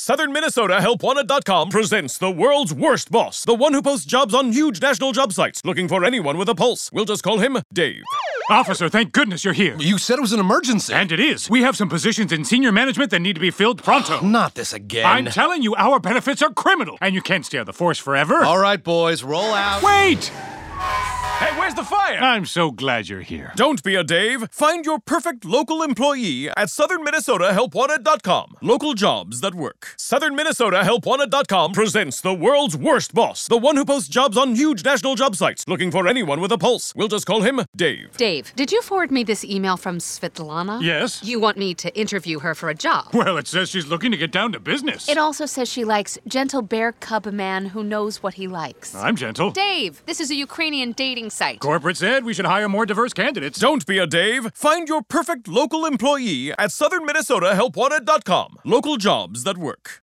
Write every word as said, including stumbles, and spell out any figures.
Southern Minnesota Help Wanted dot com presents the world's worst boss, the one who posts jobs on huge national job sites, looking for anyone with a pulse. We'll just call him Dave. Officer, thank goodness you're here. You said it was an emergency. And it is. We have some positions in senior management that need to be filled pronto. Not this again. I'm telling you, our benefits are criminal, and you can't stay on the force forever. All right, boys, roll out. Wait! Hey, where's the fire? I'm so glad you're here. Don't be a Dave. Find your perfect local employee at Southern Minnesota Help Wanted dot com. Local jobs that work. Southern Minnesota Help Wanted dot com presents the world's worst boss, the one who posts jobs on huge national job sites, looking for anyone with a pulse. We'll just call him Dave. Dave, did you forward me this email from Svetlana? Yes? You want me to interview her for a job? Well, it says she's looking to get down to business. It also says she likes gentle bear cub man who knows what he likes. I'm gentle. Dave, this is a Ukrainian dating site. Corporate said we should hire more diverse candidates. Don't be a Dave. Find your perfect local employee at Southern Minnesota Help Wanted dot com. Local jobs that work.